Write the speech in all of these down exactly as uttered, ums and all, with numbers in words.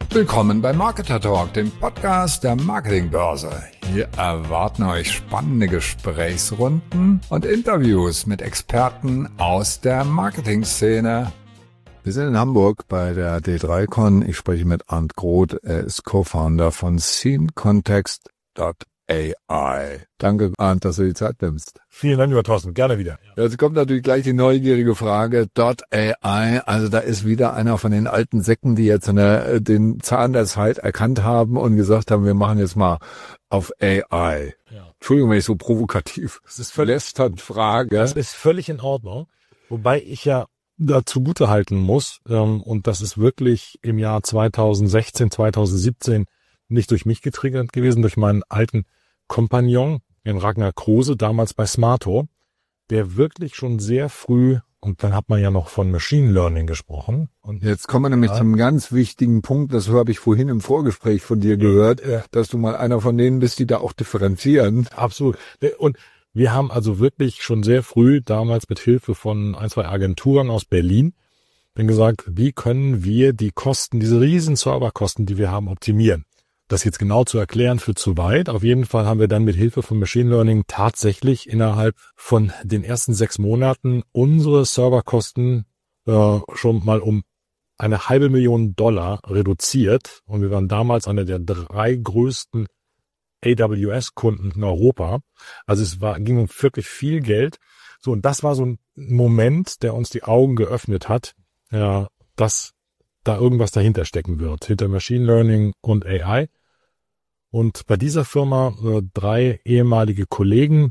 Willkommen bei Marketer Talk, dem Podcast der Marketingbörse. Hier erwarten euch spannende Gesprächsrunden und Interviews mit Experten aus der Marketingszene. Wir sind in Hamburg bei der D drei Con. Ich spreche mit Arndt Groth. Er ist Co-Founder von Scene Context Punkt A I. Danke, Arndt, dass du die Zeit nimmst. Vielen Dank, lieber Thorsten. Gerne wieder. Ja, jetzt kommt natürlich gleich die neugierige Frage. .A I, also da ist wieder einer von den alten Säcken, die jetzt eine, den Zahn der Zeit erkannt haben und gesagt haben, wir machen jetzt mal auf A I. Ja. Entschuldigung, wenn ich so provokativ das ist lästernd frage. Das ist völlig in Ordnung. Wobei ich ja dazu Gute halten muss, ähm, und das ist wirklich im Jahr zweitausendsechzehn, zweitausendsiebzehn nicht durch mich getriggert gewesen, durch meinen alten Kompagnon, den Ragnar Kruse, damals bei Smarto, der wirklich schon sehr früh, und dann hat man ja noch von Machine Learning gesprochen. Und jetzt kommen wir nämlich ja. zum ganz wichtigen Punkt, das habe ich vorhin im Vorgespräch von dir gehört, ja. dass du mal einer von denen bist, die da auch differenzieren. Absolut. Und wir haben also wirklich schon sehr früh, damals mit Hilfe von ein, zwei Agenturen aus Berlin, dann gesagt, wie können wir die Kosten, diese riesen Serverkosten, die wir haben, optimieren. Das jetzt genau zu erklären führt zu weit. Auf jeden Fall haben wir dann mit Hilfe von Machine Learning tatsächlich innerhalb von den ersten sechs Monaten unsere Serverkosten äh, schon mal um eine halbe Million Dollar reduziert. Und wir waren damals einer der drei größten A W S-Kunden in Europa. Also es war, ging um wirklich viel Geld. So, und das war so ein Moment, der uns die Augen geöffnet hat, ja, dass da irgendwas dahinter stecken wird, hinter Machine Learning und A I. Und bei dieser Firma äh, drei ehemalige Kollegen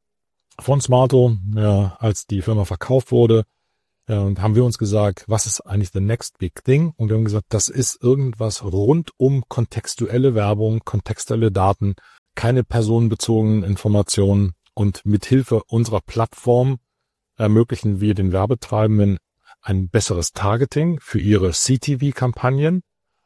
von Smarto, ja, als die Firma verkauft wurde, ja, und haben wir uns gesagt, was ist eigentlich the next big thing? Und wir haben gesagt, das ist irgendwas rund um kontextuelle Werbung, kontextuelle Daten, keine personenbezogenen Informationen. Und mit Hilfe unserer Plattform ermöglichen wir den Werbetreibenden ein besseres Targeting für ihre C T V-Kampagnen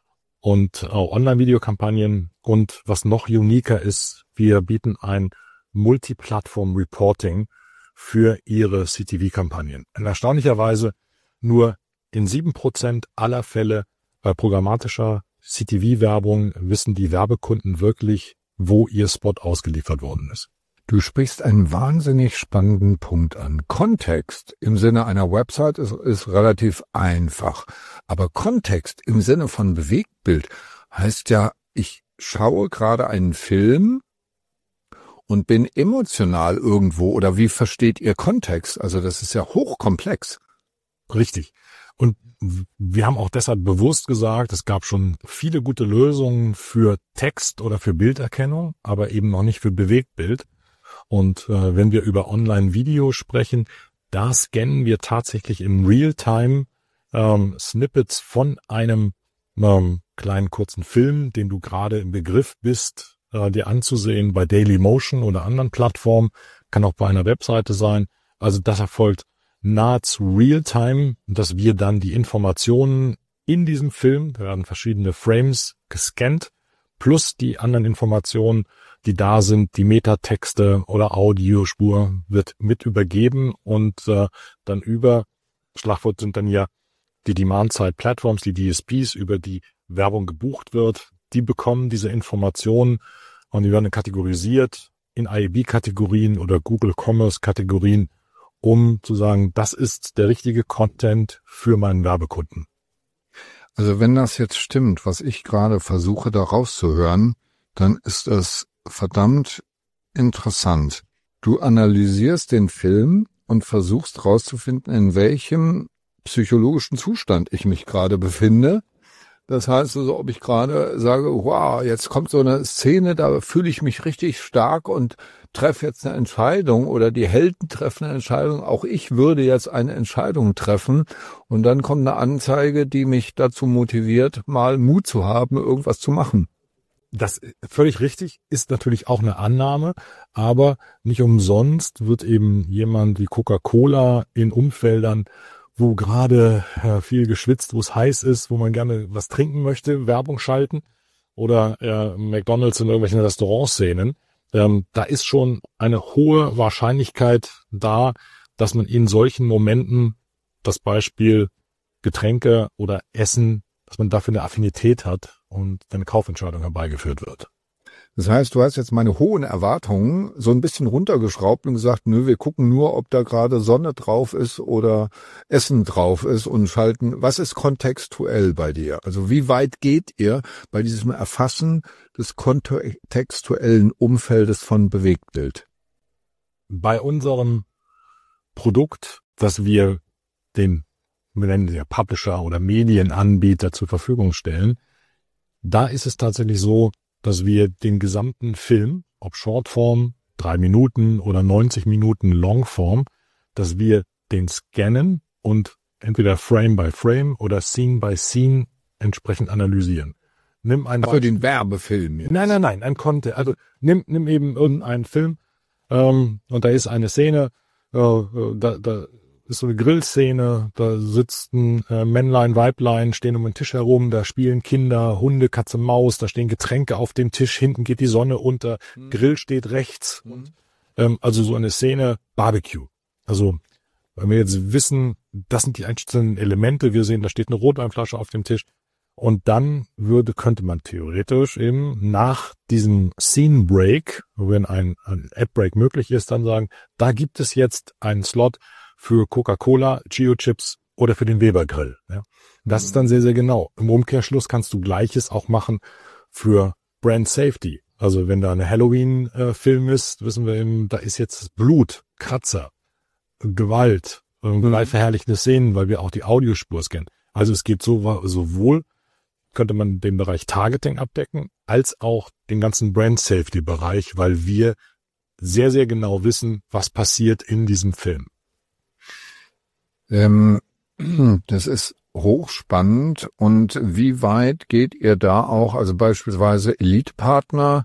und auch Online-Video-Kampagnen. Und was noch uniker ist, wir bieten ein Multiplattform-Reporting für ihre C T V-Kampagnen. Und erstaunlicherweise nur in sieben Prozent aller Fälle bei programmatischer C T V-Werbung wissen die Werbekunden wirklich, wo ihr Spot ausgeliefert worden ist. Du sprichst einen wahnsinnig spannenden Punkt an. Kontext im Sinne einer Website ist, ist relativ einfach. Aber Kontext im Sinne von Bewegtbild heißt ja, ich schaue gerade einen Film und bin emotional irgendwo. Oder wie versteht ihr Kontext? Also das ist ja hochkomplex. Richtig. Und wir haben auch deshalb bewusst gesagt, es gab schon viele gute Lösungen für Text oder für Bilderkennung, aber eben noch nicht für Bewegtbild. Und äh, wenn wir über Online-Video sprechen, da scannen wir tatsächlich im Realtime ähm, Snippets von einem ähm, kleinen kurzen Film, den du gerade im Begriff bist, äh, dir anzusehen bei Dailymotion oder anderen Plattformen, kann auch bei einer Webseite sein. Also das erfolgt nahezu Realtime, dass wir dann die Informationen in diesem Film, da werden verschiedene Frames gescannt, plus die anderen Informationen, die da sind, die Metatexte oder Audiospur wird mit übergeben und äh, dann über, Schlagwort sind dann ja die Demand-Side-Platforms, die D S Ps, über die Werbung gebucht wird, die bekommen diese Informationen und die werden kategorisiert in I A B-Kategorien oder Google Commerce-Kategorien, um zu sagen, das ist der richtige Content für meinen Werbekunden. Also wenn das jetzt stimmt, was ich gerade versuche da rauszuhören, dann ist das verdammt interessant. Du analysierst den Film und versuchst rauszufinden, in welchem psychologischen Zustand ich mich gerade befinde. Das heißt also, ob ich gerade sage, wow, jetzt kommt so eine Szene, da fühle ich mich richtig stark und treffe jetzt eine Entscheidung oder die Helden treffen eine Entscheidung. Auch ich würde jetzt eine Entscheidung treffen und dann kommt eine Anzeige, die mich dazu motiviert, mal Mut zu haben, irgendwas zu machen. Das völlig richtig, ist natürlich auch eine Annahme, aber nicht umsonst wird eben jemand wie Coca-Cola in Umfeldern, wo gerade äh, viel geschwitzt, wo es heiß ist, wo man gerne was trinken möchte, Werbung schalten oder äh, McDonald's in irgendwelchen Restaurantszenen. Ähm, da ist schon eine hohe Wahrscheinlichkeit da, dass man in solchen Momenten das Beispiel Getränke oder Essen dass man dafür eine Affinität hat und eine Kaufentscheidung herbeigeführt wird. Das heißt, du hast jetzt meine hohen Erwartungen so ein bisschen runtergeschraubt und gesagt, nö, wir gucken nur, ob da gerade Sonne drauf ist oder Essen drauf ist und schalten. Was ist kontextuell bei dir? Also wie weit geht ihr bei diesem Erfassen des kontextuellen Umfeldes von Bewegtbild? Bei unserem Produkt, das wir den, wir nennen sie ja Publisher oder Medienanbieter zur Verfügung stellen, da ist es tatsächlich so, dass wir den gesamten Film, ob Shortform, drei Minuten oder neunzig Minuten Longform, dass wir den scannen und entweder Frame by Frame oder Scene by Scene entsprechend analysieren. Nimm einen für den Werbefilm jetzt. Nein, nein, nein, ein Content. Also nimm, nimm eben irgendeinen Film ähm, und da ist eine Szene, äh, da, da ist so eine Grillszene, da sitzt ein äh, Männlein, Weiblein, stehen um den Tisch herum, da spielen Kinder, Hunde, Katze, Maus, da stehen Getränke auf dem Tisch, hinten geht die Sonne unter, mhm. Grill steht rechts. Mhm. Und, ähm, also so eine Szene Barbecue. Also wenn wir jetzt wissen, das sind die einzelnen Elemente, wir sehen, da steht eine Rotweinflasche auf dem Tisch und dann würde, könnte man theoretisch eben nach diesem Scene Break, wenn ein, ein Ad Break möglich ist, dann sagen, da gibt es jetzt einen Slot für Coca-Cola, Chio-Chips oder für den Weber-Grill. Ja. Das ist dann sehr, sehr genau. Im Umkehrschluss kannst du Gleiches auch machen für Brand Safety. Also wenn da eine Halloween-Film ist, wissen wir eben, da ist jetzt Blut, Kratzer, Gewalt, mhm. gewaltverherrlichende Szenen, weil wir auch die Audiospur scannen. Also es geht so, sowohl könnte man den Bereich Targeting abdecken, als auch den ganzen Brand Safety-Bereich, weil wir sehr, sehr genau wissen, was passiert in diesem Film. Ähm, das ist hochspannend. Und wie weit geht ihr da auch, also beispielsweise Elite-Partner,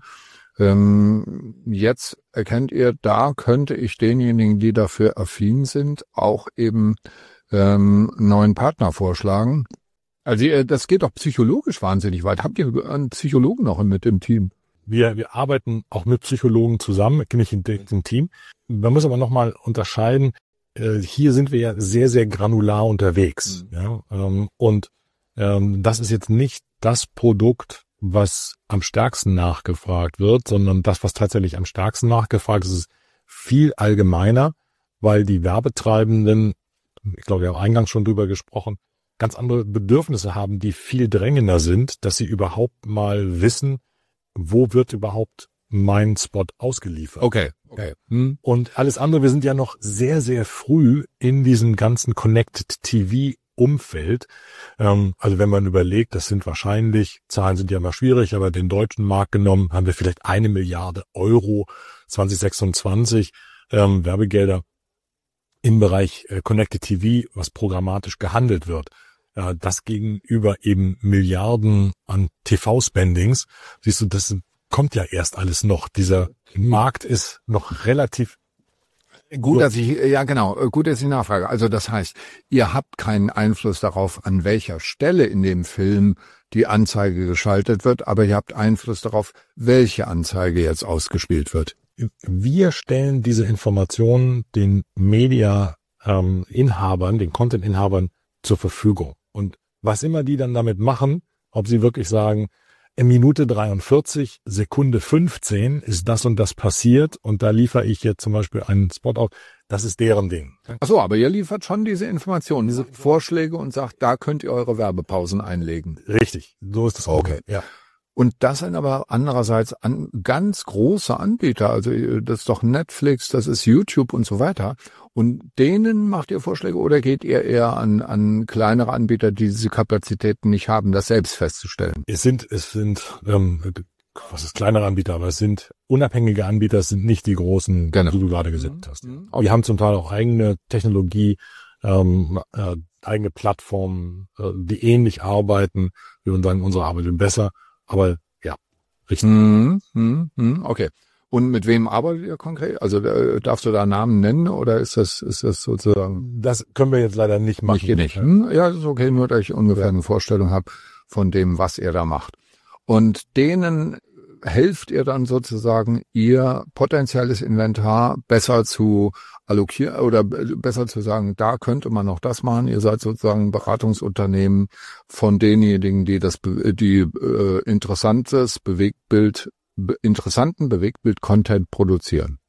ähm, jetzt erkennt ihr, da könnte ich denjenigen, die dafür affin sind, auch eben ähm, neuen Partner vorschlagen. Also ihr, das geht doch psychologisch wahnsinnig weit. Habt ihr einen Psychologen noch mit im Team? Wir, wir arbeiten auch mit Psychologen zusammen, nicht in dem Team. Man muss aber nochmal unterscheiden, hier sind wir ja sehr, sehr granular unterwegs. Mhm. Ja, ähm, und ähm, das ist jetzt nicht das Produkt, was am stärksten nachgefragt wird, sondern das, was tatsächlich am stärksten nachgefragt ist, ist viel allgemeiner, weil die Werbetreibenden, ich glaube, wir haben eingangs schon drüber gesprochen, ganz andere Bedürfnisse haben, die viel drängender sind, dass sie überhaupt mal wissen, wo wird überhaupt mein Spot ausgeliefert. Okay. Okay. Hm. Und alles andere, wir sind ja noch sehr, sehr früh in diesem ganzen Connected T V-Umfeld. Ähm, also wenn man überlegt, das sind wahrscheinlich, Zahlen sind ja immer schwierig, aber den deutschen Markt genommen, haben wir vielleicht eine Milliarde Euro zwanzig sechsundzwanzig ähm, Werbegelder im Bereich äh, Connected T V, was programmatisch gehandelt wird. Äh, das gegenüber eben Milliarden an T V-Spendings. Siehst du, das sind kommt ja erst alles noch. Dieser Markt ist noch relativ gut, dass ich, ja genau, gut, dass ich nachfrage. Also das heißt, ihr habt keinen Einfluss darauf, an welcher Stelle in dem Film die Anzeige geschaltet wird, aber ihr habt Einfluss darauf, welche Anzeige jetzt ausgespielt wird. Wir stellen diese Informationen den Media-Inhabern, ähm, den Content-Inhabern zur Verfügung. Und was immer die dann damit machen, ob sie wirklich sagen, in Minute dreiundvierzig, Sekunde fünfzehn ist das und das passiert und da liefere ich jetzt zum Beispiel einen Spot auf. Das ist deren Ding. Ach so, aber ihr liefert schon diese Informationen, diese Vorschläge und sagt, da könnt ihr eure Werbepausen einlegen. Richtig, so ist das. Okay. Ja. Und das sind aber andererseits an, ganz große Anbieter, also das ist doch Netflix, das ist YouTube und so weiter. Und denen macht ihr Vorschläge oder geht ihr eher an, an kleinere Anbieter, die diese Kapazitäten nicht haben, das selbst festzustellen? Es sind, es sind, ähm, was ist kleinere Anbieter, aber es sind unabhängige Anbieter, es sind nicht die großen, genau. die du gerade gesetzt hast. Mhm. Wir haben zum Teil auch eigene Technologie, ähm, äh, eigene Plattformen, äh, die ähnlich arbeiten. Wir würden sagen, unsere Arbeit ist besser. Aber ja, richtig. Mm, mm, mm, okay. Und mit wem arbeitet ihr konkret? Also äh, darfst du da Namen nennen oder ist das ist das sozusagen? Das können wir jetzt leider nicht machen. Nicht, nicht. Hm? Ja, das ist okay, nur dass ich ungefähr eine Vorstellung habe von dem, was ihr da macht. Und denen helft ihr dann sozusagen, ihr potenzielles Inventar besser zu allokieren oder besser zu sagen, da könnte man noch das machen. Ihr seid sozusagen ein Beratungsunternehmen von denjenigen, die das, die äh, interessantes Bewegtbild, be, interessanten Bewegtbild-Content produzieren.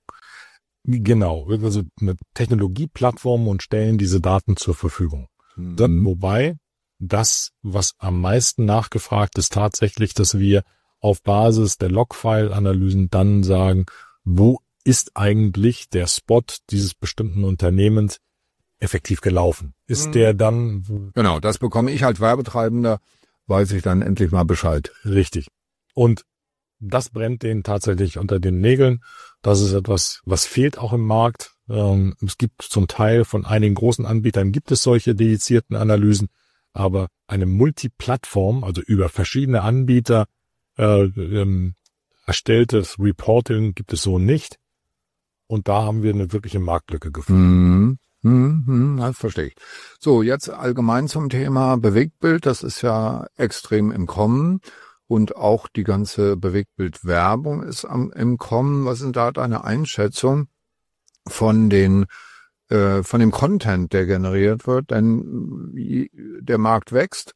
Genau, also eine Technologieplattform und stellen diese Daten zur Verfügung. Mhm. Dann, wobei das, was am meisten nachgefragt ist, tatsächlich, dass wir auf Basis der Logfile-Analysen dann sagen, wo ist eigentlich der Spot dieses bestimmten Unternehmens effektiv gelaufen? Ist mhm. der dann... Genau, das bekomme ich als Werbetreibender, weiß ich dann endlich mal Bescheid. Richtig. Und das brennt denen tatsächlich unter den Nägeln. Das ist etwas, was fehlt auch im Markt. Ähm, es gibt zum Teil von einigen großen Anbietern gibt es solche dedizierten Analysen, aber eine Multiplattform, also über verschiedene Anbieter äh, ähm, erstelltes Reporting gibt es so nicht. Und da haben wir eine wirkliche Marktlücke gefunden. Mhm. Mhm, das verstehe ich. So, jetzt allgemein zum Thema Bewegtbild. Das ist ja extrem im Kommen. Und auch die ganze Bewegtbildwerbung ist am, im Kommen. Was ist da deine Einschätzung von den, äh, von dem Content, der generiert wird? Denn wie, der Markt wächst.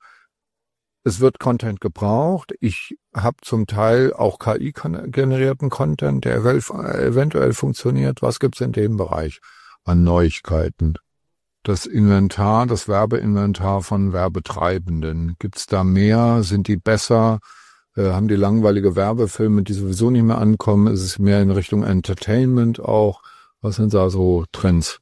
Es wird Content gebraucht. Ich habe zum Teil auch K I-generierten Content, der eventuell funktioniert. Was gibt's in dem Bereich an Neuigkeiten? Das Inventar, das Werbeinventar von Werbetreibenden. Gibt's da mehr? Sind die besser? Äh, haben die langweilige Werbefilme, die sowieso nicht mehr ankommen? Ist es mehr in Richtung Entertainment auch? Was sind da so Trends?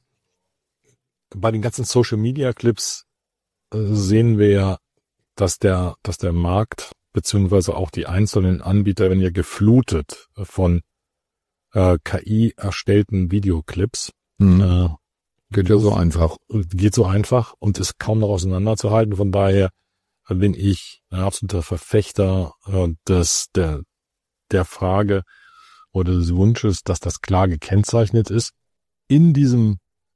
Bei den ganzen Social-Media-Clips äh, sehen wir ja, dass der, dass der Markt beziehungsweise auch die einzelnen Anbieter werden ja geflutet von äh, K I erstellten Videoclips. Hm. Äh, geht ja so einfach. Geht so einfach und ist kaum noch auseinanderzuhalten. Von daher bin ich ein absoluter Verfechter äh, des, der, der Frage oder des Wunsches, dass das klar gekennzeichnet ist. In diesem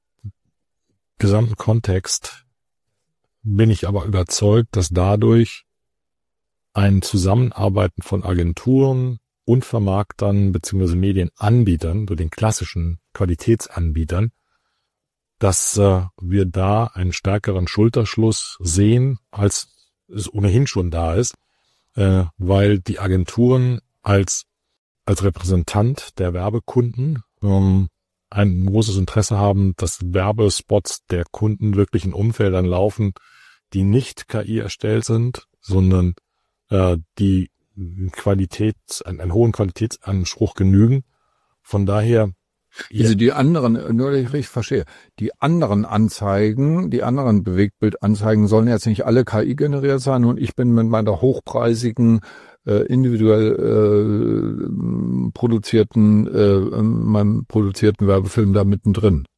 gesamten Kontext bin ich aber überzeugt, dass dadurch ein Zusammenarbeiten von Agenturen und Vermarktern bzw. Medienanbietern, so den klassischen Qualitätsanbietern, dass äh, wir da einen stärkeren Schulterschluss sehen, als es ohnehin schon da ist, äh, weil die Agenturen als als Repräsentant der Werbekunden ähm, ein großes Interesse haben, dass Werbespots der Kunden wirklich in Umfeldern laufen, die nicht K I erstellt sind, sondern äh, die Qualitäts, einen, einen hohen Qualitätsanspruch genügen. Von daher... Also die anderen, nur dass ich richtig verstehe, die anderen Anzeigen, die anderen Bewegtbildanzeigen sollen jetzt nicht alle K I generiert sein und ich bin mit meiner hochpreisigen, äh, individuell äh, produzierten, äh, meinem produzierten Werbefilm da mittendrin.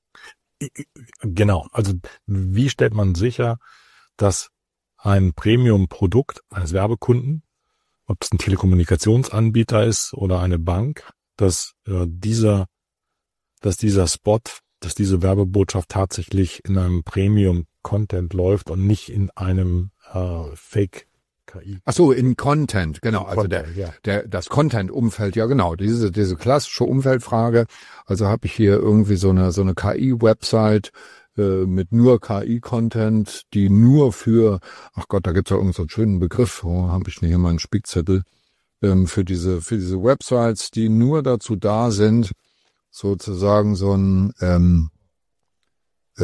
Genau, also wie stellt man sicher, dass ein Premium-Produkt eines Werbekunden, ob es ein Telekommunikationsanbieter ist oder eine Bank, dass äh, dieser dass dieser Spot, dass diese Werbebotschaft tatsächlich in einem Premium-Content läuft und nicht in einem äh, Fake-K I. Ach so, in Content, genau. In also Content, der, ja. der, das Content-Umfeld, ja genau. Diese, diese klassische Umfeldfrage. Also habe ich hier irgendwie so eine, so eine K I-Website äh, mit nur K I-Content, die nur für, ach Gott, da gibt's ja irgendeinen so einen schönen Begriff. Oh, habe ich nicht hier mal einen Spickzettel ähm, für diese, für diese Websites, die nur dazu da sind, sozusagen so ein ähm, äh,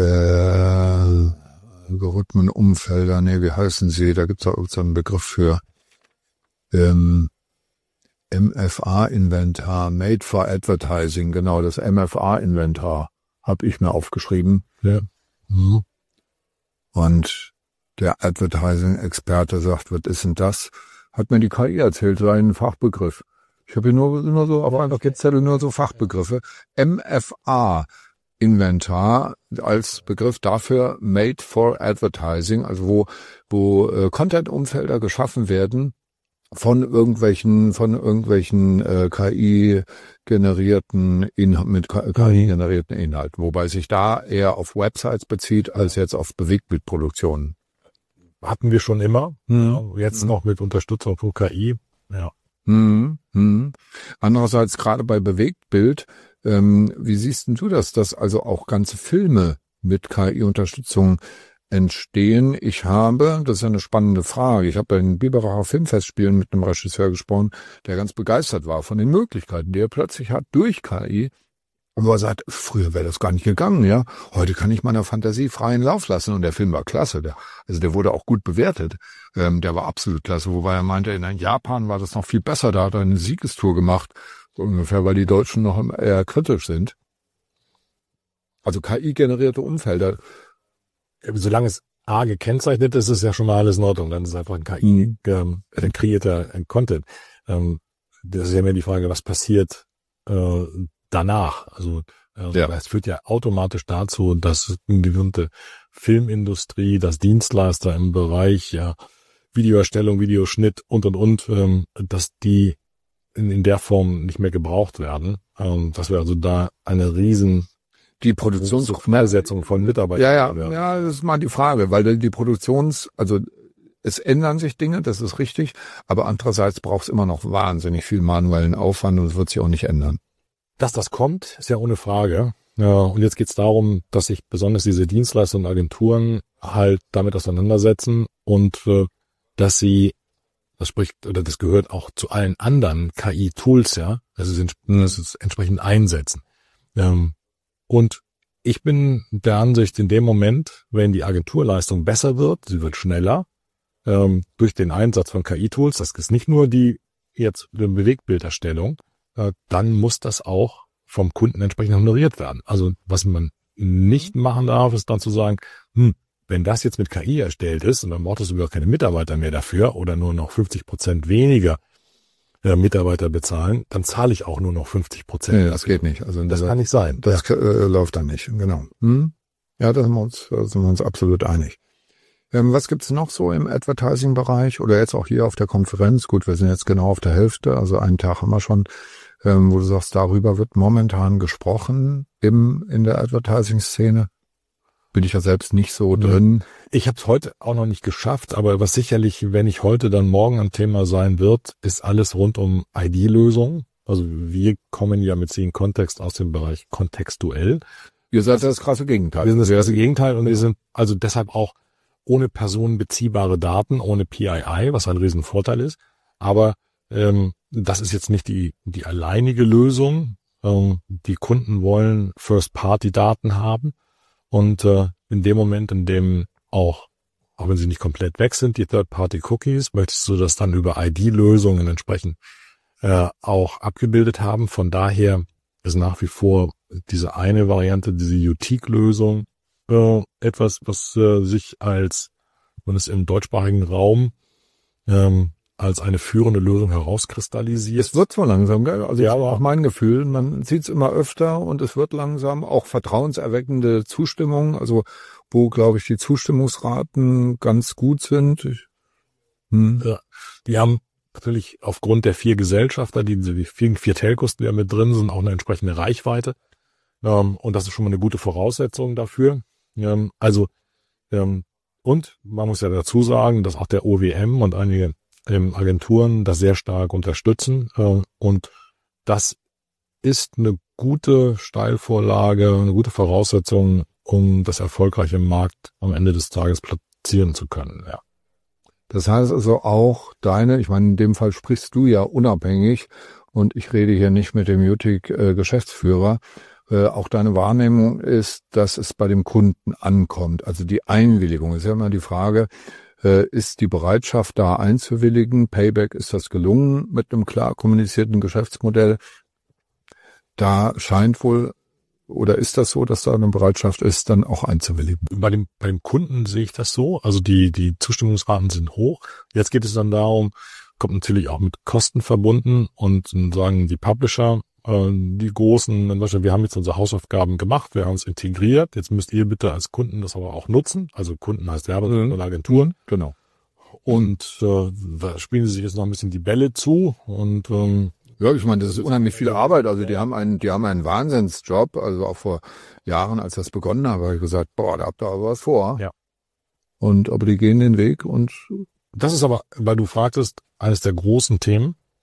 Algorithmenumfelder, nee, wie heißen sie? Da gibt's auch irgendeinen Begriff für ähm, M F A-Inventar, Made for Advertising, genau, das M F A-Inventar habe ich mir aufgeschrieben. Ja. Mhm. Und der Advertising-Experte sagt, was ist denn das? Hat mir die K I erzählt, sei ein Fachbegriff. Ich habe hier nur, nur so auf einem Zettel nur so Fachbegriffe. M F A-Inventar als Begriff dafür Made for Advertising, also wo wo äh, Content-Umfelder geschaffen werden von irgendwelchen von irgendwelchen äh, K I-generierten Inhalten mit K I-generierten Inhalten, wobei sich da eher auf Websites bezieht als jetzt auf Bewegtbildproduktionen. Hatten wir schon immer, hm. ja, jetzt hm. noch mit Unterstützung von K I, ja. Hm, hm. Andererseits gerade bei Bewegtbild, ähm, wie siehst denn du das, dass also auch ganze Filme mit K I-Unterstützung entstehen? Ich habe, das ist ja eine spannende Frage, ich habe bei den Biberacher Filmfestspielen mit einem Regisseur gesprochen, der ganz begeistert war von den Möglichkeiten, die er plötzlich hat durch K I. Und er sagt, früher wäre das gar nicht gegangen, ja. Heute kann ich meiner Fantasie freien Lauf lassen. Und der Film war klasse. Der, also der wurde auch gut bewertet. Ähm, der war absolut klasse. Wobei er meinte, in Japan war das noch viel besser. Da hat er eine Siegestour gemacht. So ungefähr, weil die Deutschen noch eher kritisch sind. Also K I-generierte Umfelder. Solange es A gekennzeichnet ist, ist ja schon mal alles in Ordnung. Dann ist es einfach ein K I ähm, kreierter Content. Ähm, das ist ja mehr die Frage, was passiert äh, danach. Also äh, ja. Es führt ja automatisch dazu, dass die gesamte Filmindustrie, dass Dienstleister im Bereich ja Videoerstellung, Videoschnitt und und und, ähm, dass die in, in der Form nicht mehr gebraucht werden. Ähm, dass wir also da eine riesen die Produktionsmehrsetzung von Mitarbeitern. Ja, ja, ja, das ist mal die Frage, weil die Produktions, also es ändern sich Dinge, das ist richtig, aber andererseits braucht es immer noch wahnsinnig viel manuellen Aufwand und es wird sich auch nicht ändern. Dass das kommt, ist ja ohne Frage. Ja, und jetzt geht es darum, dass sich besonders diese Dienstleister und Agenturen halt damit auseinandersetzen und äh, dass sie, das spricht oder das gehört auch zu allen anderen K I-Tools, ja, also das ist entsprechend einsetzen. Ähm, Und ich bin der Ansicht, in dem Moment, wenn die Agenturleistung besser wird, sie wird schneller, ähm, durch den Einsatz von K I-Tools, das ist nicht nur die jetzt die Bewegtbilderstellung, äh, dann muss das auch vom Kunden entsprechend honoriert werden. Also was man nicht machen darf, ist dann zu sagen, hm, wenn das jetzt mit K I erstellt ist und dann braucht es überhaupt keine Mitarbeiter mehr dafür oder nur noch fünfzig Prozent weniger äh, Mitarbeiter bezahlen, dann zahle ich auch nur noch fünfzig Prozent. Nee, das geht nicht. Also das kann nicht sein. Das ja. äh, läuft dann nicht, genau. Hm? Ja, da sind wir uns, da sind wir uns absolut einig. Ähm, was gibt's noch so im Advertising-Bereich oder jetzt auch hier auf der Konferenz? Gut, wir sind jetzt genau auf der Hälfte, also einen Tag haben wir schon, ähm, wo du sagst, darüber wird momentan gesprochen im in der Advertising-Szene. Bin ich ja selbst nicht so drin. Ich habe es heute auch noch nicht geschafft, aber was sicherlich, wenn ich heute dann morgen ein Thema sein wird, ist alles rund um I D-Lösungen. Also wir kommen ja mit Seeing Kontext aus dem Bereich kontextuell. Ihr seid das krasse Gegenteil. Wir sind das krasse Gegenteil und wir sind also deshalb auch ohne personenbeziehbare Daten, ohne P I I, was ein Riesenvorteil ist. Aber ähm, das ist jetzt nicht die die alleinige Lösung. Ähm, die Kunden wollen First-Party-Daten haben. Und äh, in dem Moment, in dem auch, auch wenn sie nicht komplett weg sind, die Third-Party-Cookies, möchtest du das dann über I D-Lösungen entsprechend äh, auch abgebildet haben. Von daher ist nach wie vor diese eine Variante, diese Utique-Lösung, äh, etwas, was äh, sich als, wenn es im deutschsprachigen Raum ähm, als eine führende Lösung herauskristallisiert. Es wird so langsam, gell? Also ja, aber auch mein Gefühl, man sieht es immer öfter und es wird langsam auch vertrauenserweckende Zustimmung, also wo, glaube ich, die Zustimmungsraten ganz gut sind. Ich, hm. Ja, die haben natürlich aufgrund der vier Gesellschafter, die, die vier, vier Telcos, die da mit drin sind, auch eine entsprechende Reichweite. Ähm, und das ist schon mal eine gute Voraussetzung dafür. Ähm, also, ähm, und man muss ja dazu sagen, dass auch der O W M und einige Ähm, Agenturen das sehr stark unterstützen äh, und das ist eine gute Steilvorlage, eine gute Voraussetzung, um das erfolgreich im Markt am Ende des Tages platzieren zu können. Ja. Das heißt also auch deine, ich meine, in dem Fall sprichst du ja unabhängig und ich rede hier nicht mit dem Utique-Geschäftsführer, äh, auch deine Wahrnehmung ist, dass es bei dem Kunden ankommt, also die Einwilligung. Ist ja immer die Frage, ist die Bereitschaft da einzuwilligen? Payback, ist das gelungen mit einem klar kommunizierten Geschäftsmodell? Da scheint wohl, oder ist das so, dass da eine Bereitschaft ist, dann auch einzuwilligen? Bei dem, bei dem Kunden sehe ich das so. Also die, die Zustimmungsraten sind hoch. Jetzt geht es dann darum, kommt natürlich auch mit Kosten verbunden und sagen die Publisher, die großen, wir haben jetzt unsere Hausaufgaben gemacht, wir haben es integriert, jetzt müsst ihr bitte als Kunden das aber auch nutzen, also Kunden heißt Werbe- mhm. und Agenturen. Genau. Und äh, da spielen sie sich jetzt noch ein bisschen die Bälle zu und ähm, ja, ich meine, das ist unheimlich viel Arbeit, also die haben einen, die haben einen Wahnsinnsjob, also auch vor Jahren, als das begonnen habe, habe ich gesagt, boah, da habt ihr aber was vor. Ja. Und aber die gehen den Weg und das ist aber, weil du fragtest, eines der großen Themen.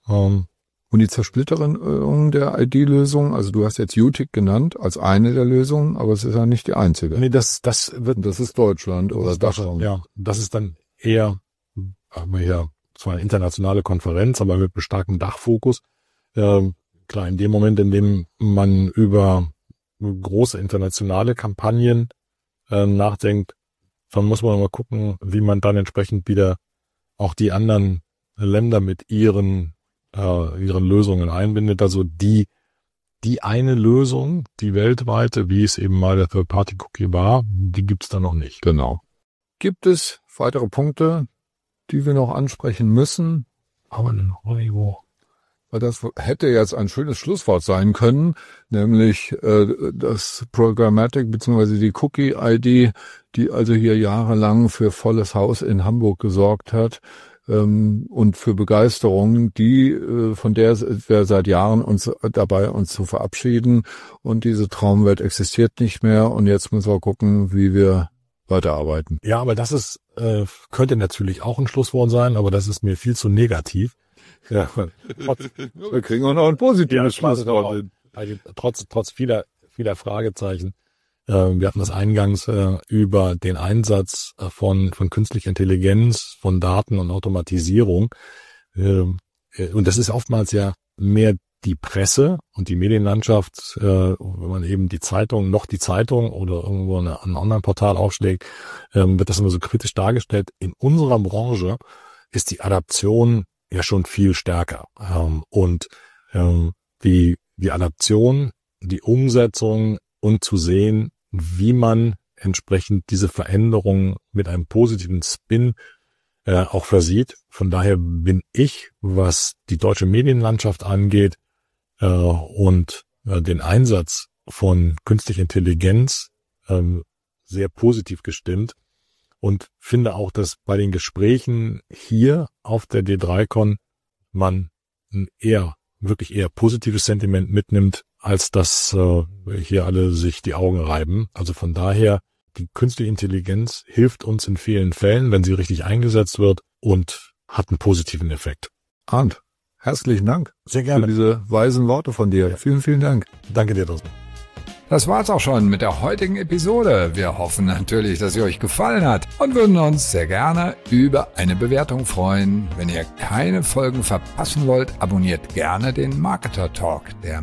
Ähm, Und die Zersplitterung der I D-Lösung, also du hast jetzt U T I C genannt als eine der Lösungen, aber es ist ja nicht die einzige. nee, das, das wird, Das ist Deutschland oder Dachraum. ja, das ist dann eher, haben wir hier zwar eine internationale Konferenz, aber mit einem starken Dachfokus. Ähm, klar, in dem Moment, in dem man über große internationale Kampagnen äh, nachdenkt, dann muss man mal gucken, wie man dann entsprechend wieder auch die anderen Länder mit ihren äh, ihren Lösungen einbindet. Also die die eine Lösung, die weltweite, wie es eben mal der Third-Party-Cookie war, die gibt's da noch nicht. Genau. Gibt es weitere Punkte, die wir noch ansprechen müssen? Aber noch irgendwo. Weil das hätte jetzt ein schönes Schlusswort sein können, nämlich äh, das Programmatic bzw. die Cookie-I D, die also hier jahrelang für volles Haus in Hamburg gesorgt hat ähm, und für Begeisterung, die äh, von der wir seit Jahren uns dabei uns zu verabschieden, und diese Traumwelt existiert nicht mehr, und jetzt müssen wir gucken, wie wir weiterarbeiten. Ja, aber das ist äh, könnte natürlich auch ein Schlusswort sein, aber das ist mir viel zu negativ. Ja, trotz, wir kriegen auch noch ein positives Schlusswort. Also, trotz, trotz vieler, vieler Fragezeichen. Äh, wir hatten das eingangs äh, über den Einsatz äh, von, von künstlicher Intelligenz, von Daten und Automatisierung. Äh, und das ist oftmals ja mehr die Presse und die Medienlandschaft, äh, wenn man eben die Zeitung, noch die Zeitung oder irgendwo eine, ein Online-Portal aufschlägt, äh, wird das immer so kritisch dargestellt. In unserer Branche ist die Adaption ja schon viel stärker. Ähm, und ähm, die, die Adaption, die Umsetzung und zu sehen, wie man entsprechend diese Veränderung mit einem positiven Spin äh, auch versieht. Von daher bin ich, was die deutsche Medienlandschaft angeht äh, und äh, den Einsatz von künstlicher Intelligenz äh, sehr positiv gestimmt. Und finde auch, dass bei den Gesprächen hier auf der D drei Con man ein eher, wirklich eher positives Sentiment mitnimmt, als dass äh, hier alle sich die Augen reiben. Also von daher, die künstliche Intelligenz hilft uns in vielen Fällen, wenn sie richtig eingesetzt wird, und hat einen positiven Effekt. Arndt, herzlichen Dank. Sehr gerne. Für diese weisen Worte von dir. Ja. Vielen, vielen Dank. Danke dir, Thorsten. Das war's auch schon mit der heutigen Episode. Wir hoffen natürlich, dass sie euch gefallen hat und würden uns sehr gerne über eine Bewertung freuen. Wenn ihr keine Folgen verpassen wollt, abonniert gerne den Marketer Talk der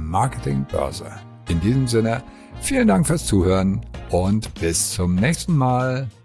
Marketingbörse. In diesem Sinne, vielen Dank fürs Zuhören und bis zum nächsten Mal.